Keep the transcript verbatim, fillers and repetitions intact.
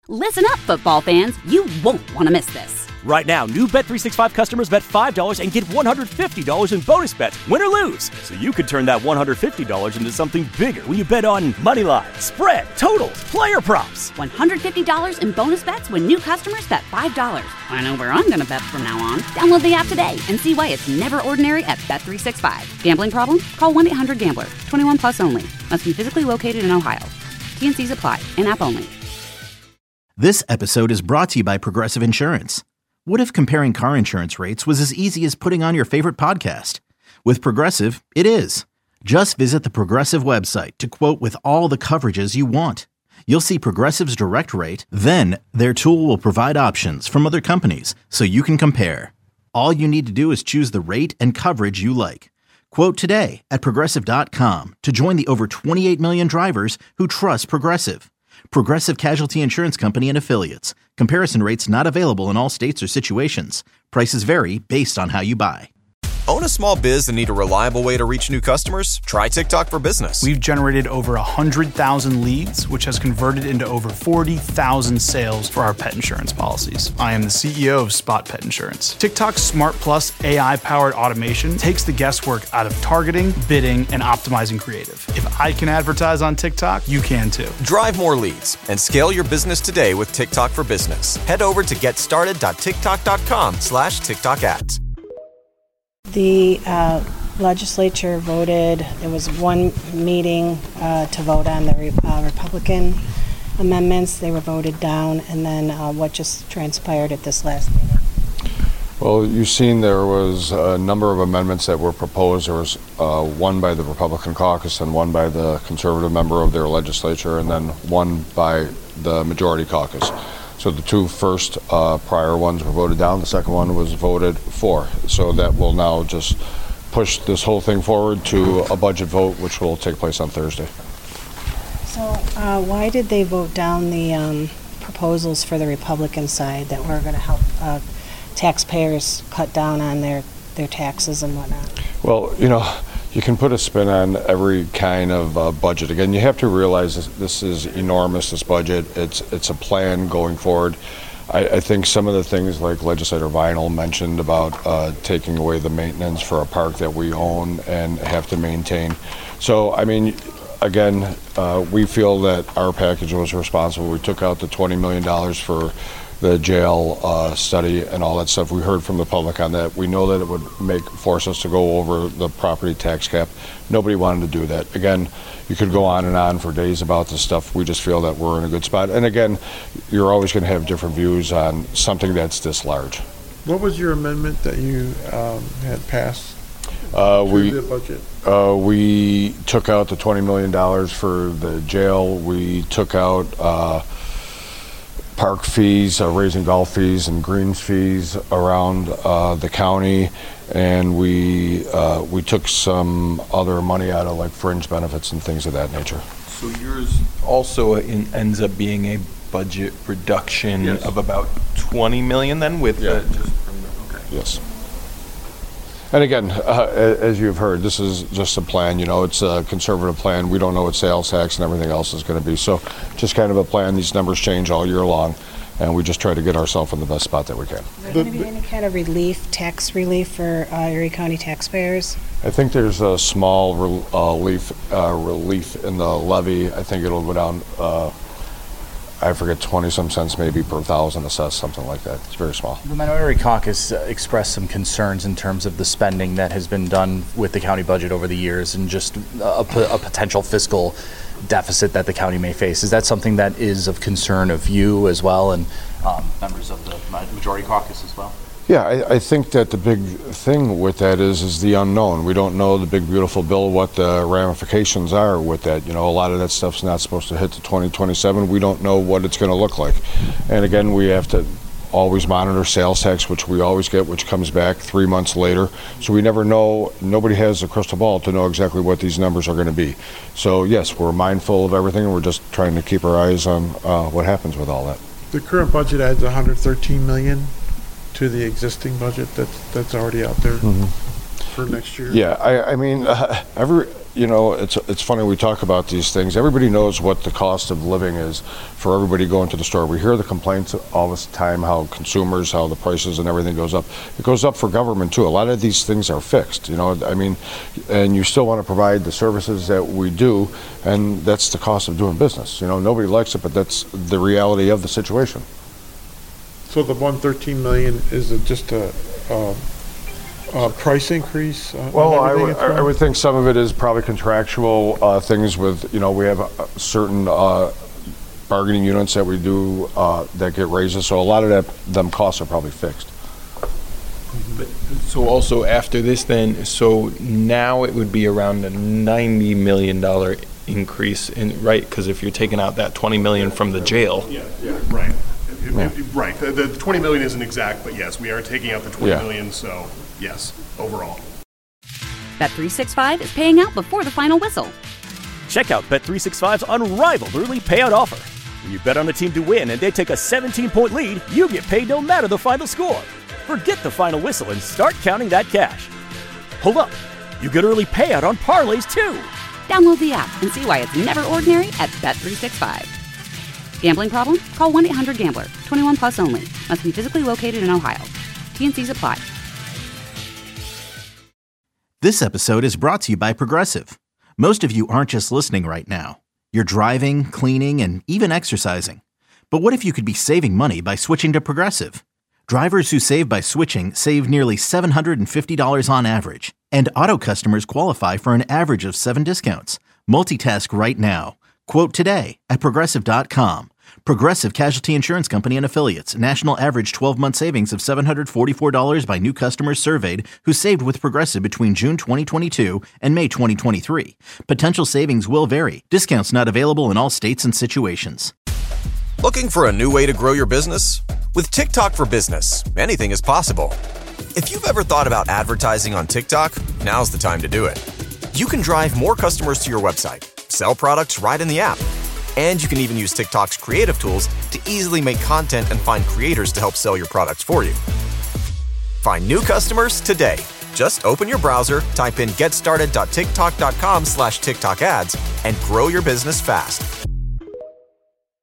Listen up, football fans. You won't want to miss this. Right now, new Bet three sixty-five customers bet five dollars and get one hundred fifty dollars in bonus bets, win or lose. So you could turn that one hundred fifty dollars into something bigger when you bet on money line, spread, totals, player props. one hundred fifty dollars in bonus bets when new customers bet five dollars. I know where I'm going to bet from now on. Download the app today and see why it's never ordinary at Bet three sixty-five. Gambling problem? Call one eight hundred gambler. twenty-one plus only. Must be physically located in Ohio. T N Cs apply. In-app only. This episode is brought to you by Progressive Insurance. What if comparing car insurance rates was as easy as putting on your favorite podcast? With Progressive, it is. Just visit the Progressive website to quote with all the coverages you want. You'll see Progressive's direct rate, then their tool will provide options from other companies so you can compare. All you need to do is choose the rate and coverage you like. Quote today at Progressive dot com to join the over twenty-eight million drivers who trust Progressive. Progressive Casualty Insurance Company and Affiliates. Comparison rates not available in all states or situations. Prices vary based on how you buy. Own a small biz and need a reliable way to reach new customers? Try TikTok for Business. We've generated over one hundred thousand leads, which has converted into over forty thousand sales for our pet insurance policies. I am the C E O of Spot Pet Insurance. TikTok's Smart Plus A I-powered automation takes the guesswork out of targeting, bidding, and optimizing creative. If I can advertise on TikTok, you can too. Drive more leads and scale your business today with TikTok for Business. Head over to getstarted.tiktok.com slash TikTok ads. The uh, legislature voted, there was one meeting uh, to vote on the re- uh, Republican amendments. They were voted down, and then uh, what just transpired at this last meeting? Well, you've seen there was a number of amendments that were proposed. There was uh, one by the Republican caucus and one by the conservative member of their legislature, and then one by the majority caucus. So the two first uh, prior ones were voted down. The second one was voted for. So that will now just push this whole thing forward to a budget vote, which will take place on Thursday. So uh, why did they vote down the um, proposals for the Republican side that were going to help uh, taxpayers cut down on their, their taxes and whatnot? Well, you know, you can put a spin on every kind of uh, budget. Again, you have to realize this, this is enormous, this budget. It's it's a plan going forward. I, I think some of the things like Legislator Vinyl mentioned about uh, taking away the maintenance for a park that we own and have to maintain. So, I mean, again, uh, we feel that our package was responsible. We took out the twenty million dollars for the jail uh, study and all that stuff. We heard from the public on that. We know that it would make force us to go over the property tax cap. Nobody wanted to do that. Again, you could go on and on for days about this stuff. We just feel that we're in a good spot. And again, you're always going to have different views on something that's this large. What was your amendment that you um, had passed uh, we, the budget? Uh, we took out the twenty million dollars for the jail. We took out uh, park fees, uh, raising golf fees and greens fees around uh, the county, and we uh, we took some other money out of like fringe benefits and things of that nature. So yours also in, ends up being a budget reduction yes. of about twenty million then with yeah. the, just from the, okay. Yes. And again, uh, as you've heard, this is just a plan. You know, it's a conservative plan. We don't know what sales tax and everything else is going to be. So just kind of a plan. These numbers change all year long, and we just try to get ourselves in the best spot that we can. Is there going to be any kind of relief, tax relief for uh, Erie County taxpayers? I think there's a small re- uh, relief, uh, relief in the levy. I think it'll go down, uh, I forget, twenty-some cents maybe per thousand assessed, something like that. It's very small. The Minority Caucus uh, expressed some concerns in terms of the spending that has been done with the county budget over the years and just a, a potential fiscal deficit that the county may face. Is that something that is of concern of you as well and um, members of the Majority Caucus as well? Yeah, I, I think that the big thing with that is is the unknown. We don't know the big beautiful bill, what the ramifications are with that. You know, a lot of that stuff's not supposed to hit to twenty twenty-seven. We don't know what it's going to look like. And again, we have to always monitor sales tax, which we always get, which comes back three months later. So we never know, nobody has a crystal ball to know exactly what these numbers are going to be. So yes, we're mindful of everything, and we're just trying to keep our eyes on uh, what happens with all that. The current budget adds one hundred thirteen million dollars to the existing budget that's that's already out there. Mm-hmm. for next year? Yeah, I, I mean, uh, every, you know, it's it's funny we talk about these things. Everybody knows what the cost of living is for everybody going to the store. We hear the complaints all this time, how consumers, how the prices and everything goes up. It goes up for government too. A lot of these things are fixed, you know, I mean, and you still want to provide the services that we do, and that's the cost of doing business. You know, nobody likes it, but that's the reality of the situation. So the one hundred thirteen million, is it just a, a, a price increase? Uh, Well, on I everything would, that's going I would think some of it is probably contractual uh, things with, you know, we have uh, certain uh, bargaining units that we do uh, that get raises, so a lot of that, them costs are probably fixed. But, so also after this then, so now it would be around a ninety million dollars increase in, right? Because if you're taking out that twenty million dollars from the jail. Yeah, yeah, right. It- Yeah. it- Right, the, the twenty million isn't exact, but yes, we are taking out the twenty Yeah. million, so yes, overall. Bet three sixty-five is paying out before the final whistle. Check out Bet three sixty-five's unrivaled early payout offer. When you bet on a team to win and they take a seventeen-point lead, you get paid no matter the final score. Forget the final whistle and start counting that cash. Hold up, you get early payout on parlays too. Download the app and see why it's never ordinary at Bet three sixty-five. Gambling problem? Call one eight hundred gambler. twenty-one plus only. Must be physically located in Ohio. T N Cs apply. This episode is brought to you by Progressive. Most of you aren't just listening right now. You're driving, cleaning, and even exercising. But what if you could be saving money by switching to Progressive? Drivers who save by switching save nearly seven hundred fifty dollars on average. And auto customers qualify for an average of seven discounts. Multitask right now. Quote today at Progressive dot com. Progressive Casualty Insurance Company and Affiliates. National average twelve-month savings of seven hundred forty-four dollars by new customers surveyed who saved with Progressive between June twenty twenty-two and May twenty twenty-three. Potential savings will vary. Discounts not available in all states and situations. Looking for a new way to grow your business? With TikTok for Business, anything is possible. If you've ever thought about advertising on TikTok, now's the time to do it. You can drive more customers to your website, sell products right in the app, and you can even use TikTok's creative tools to easily make content and find creators to help sell your products for you. Find new customers today. Just open your browser, type in getstarted.tiktok.com slash TikTok ads, and grow your business fast.